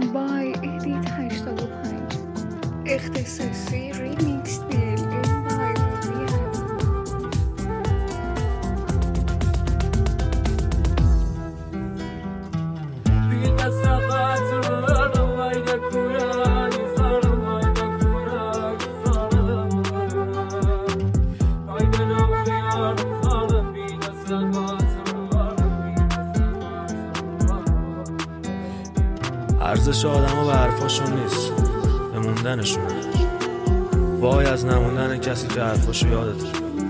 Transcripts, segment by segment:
بای ادیت 85 اختصاصی ریمیکس دیل این بای موزیم. ارزش آدم به حرفاشون نیست، به موندنشونه. وای از نموندن کسی که حرفاشو یادته.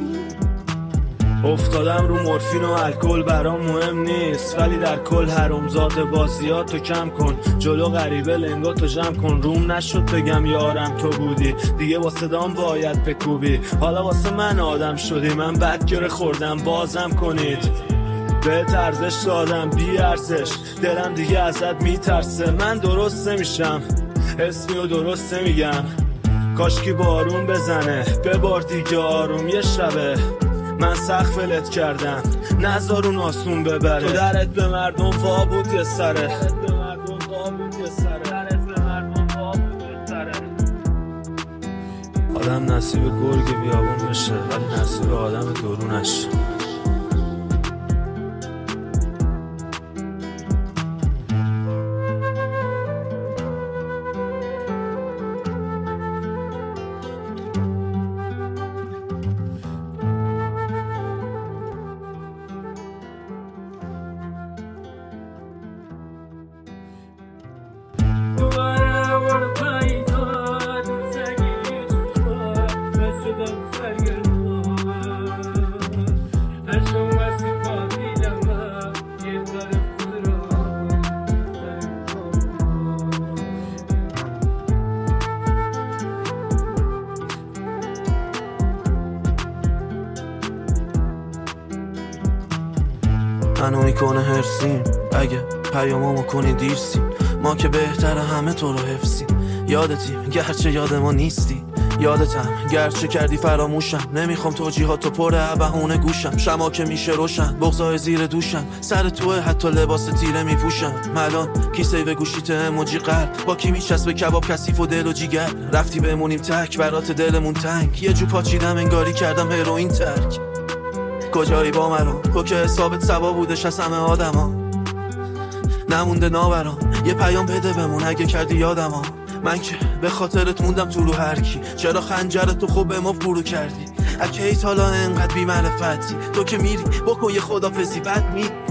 افتادم رو مورفین و الکل برام مهم نیست، ولی در کل حرامزاده بازیاتو کم کن. جلو غریبه لنگاتو جمع کن. روم نشد بگم یارم تو بودی، دیگه با صدام باید بکوبی. حالا واسه من آدم شدی، من بد گره خوردم بازم کنید. بهت ارزش دادم بی ارزش، دلم دیگه ازت میترسه. من درست نمیشم، اسمی رو درست نمیگم. کاشکی بارون بزنه، ببار دیگه آروم. یه شبه من سقف ولت کردم، نذار اون آسون ببره. تو درت به مردم وا بود یه سره، آدم نصیب گرگ بیابون بشه، ولی نصیب آدم درونش. منو میکنه هرسیم اگه پیامامو کنی دیرسیم. ما که بهتره همه تو رو حفظیم. یادتیم گرچه یاد ما نیستی، یادتم گرچه کردی فراموشم. نمیخوام توجیهاتو پر بهونه گوشم. شما که میشه روشن، بغضای زیر دوشم. سر توه حتی لباس تیره میپوشم. ملان کیسه به گوشیت اموجی قلب، با کی میچسبه کباب کثیف و دل و جیگر. رفتی بمونیم تک برات دلمون تنگ. یه جو پاچیدم انگاری کردم هروئین ترک. کجایی با مرا تو که حسابت سوا بودش از همه آدما. نمونده ناورام، یه پیام بده بمون اگه کردی یادما. من که به خاطرت موندم تو رو هر کی. چرا خنجرتو خوب به ما پرو کردی؟ اگه ایت حالا انقدر بی معرفتی، تو که میری بکن یه خدافزی بد می